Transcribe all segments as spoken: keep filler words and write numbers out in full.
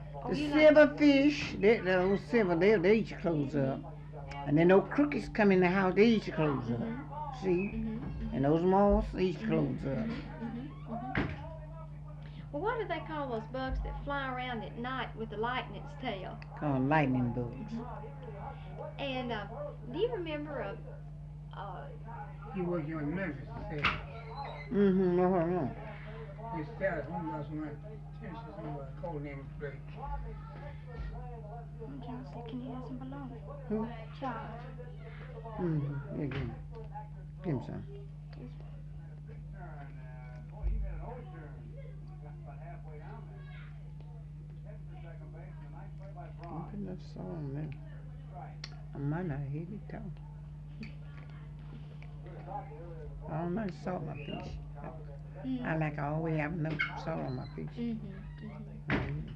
Oh, The you like? silverfish, they, those silver, they, they eat your clothes up. And then those crickets come in the house, they eat your clothes up. Mhm. See? Mhm. And Mhm. those moths, they eat your Mhm. clothes up. Mhm. Mhm. Mhm. Well, what do they call those bugs that fly around at night with the light in its tail? Called lightning bugs. Mhm. And uh, do you remember a? Uh, He working on Memphis, say. Mm-hmm, no, no, no. His status home last one, Tennessee, somewhere, cold name play. Josie, can you have some bologna? Who? Charles. Mm-hmm, yeah, give him. Give him some. Don't put enough salt on there. I might not hit it, though. I don't like salt on my fish. Mm. I like I always have enough salt on my fish. Mhm. Mhm. Mm-hmm.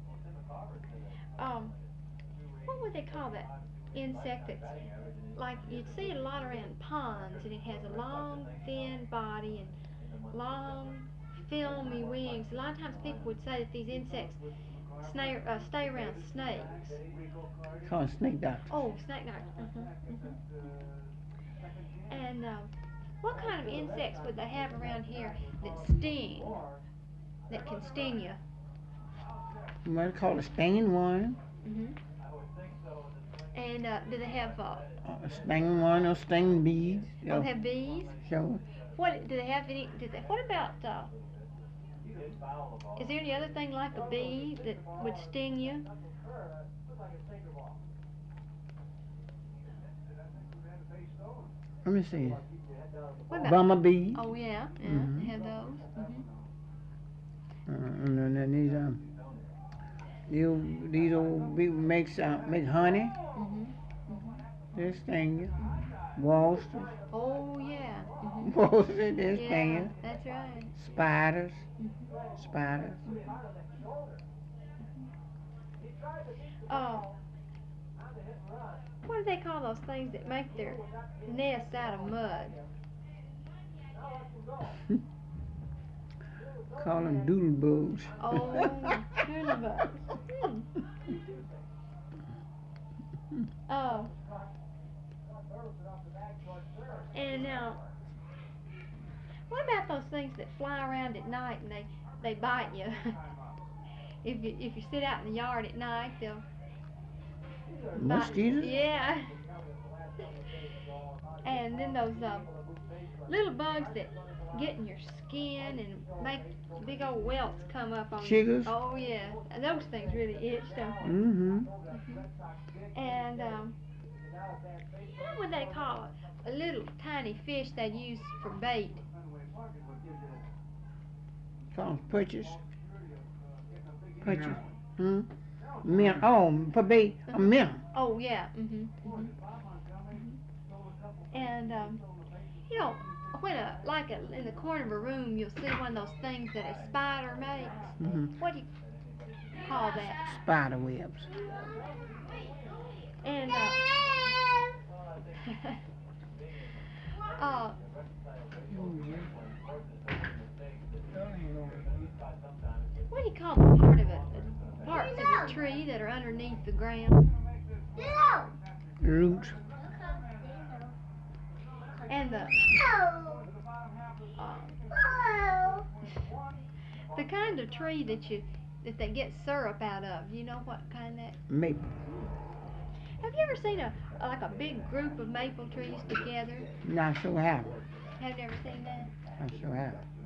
Um, what would they call that insect that's like you'd see it a lot around ponds, and it has a long, thin body and long, filmy wings. A lot of times people would say that these insects stay, uh, stay around snakes. Called snake doctor. Oh, snake darts. Mhm. Mhm. And uh, what kind of insects would they have around here that sting? That can sting you? You might call it stinging one. Mhm. And uh, do they have? Uh, Uh, stinging one or stinging bees. oh, Yeah. they have bees. Sure. What do they have? Any? Do they, what about? Uh, is there any other thing like a bee that would sting you? Let me see. What about? Bumblebee. Oh yeah, yeah. Mhm. They have those. Mhm. Uh, and then these um, these these old people makes uh, make honey. Mhm. Mhm. They sting you. Mhm. Walsters. Oh yeah. Mhm. Walsters, they sting Yeah, you. that's right. Spiders. Mhm. Spiders. Mhm. Oh, what do they call those things that make their nests out of mud? Call them doodle bugs. Oh, doodlebugs. Hmm. Oh, and now, what about those things that fly around at night and they they bite you? if you if you sit out in the yard at night, they'll bite. Mosquitoes? Yeah. And then those um, little bugs that get in your skin and make big old welts come up on you. Chiggers? Oh yeah, and those things really itch, don't they? Mm-hmm. Hmm. And um, what would they call it? A little tiny fish they'd use for bait. Call them perches. Perches. Yeah. Hmm? Mint. Oh, for bait. A mint. Oh yeah. Mhm. Mhm. Mhm. And um, you know, when a like a, in the corner of a room, you'll see one of those things that a spider makes. Mm-hmm. What do you call that? Spider webs. And uh, uh, what do you call the part of it? Parts of a tree that are underneath the ground. Roots. And the uh, the kind of tree that you that they get syrup out of. You know what kind that? Maple. Have you ever seen a like a big group of maple trees together? No, I sure have. Have you ever seen that? I sure have.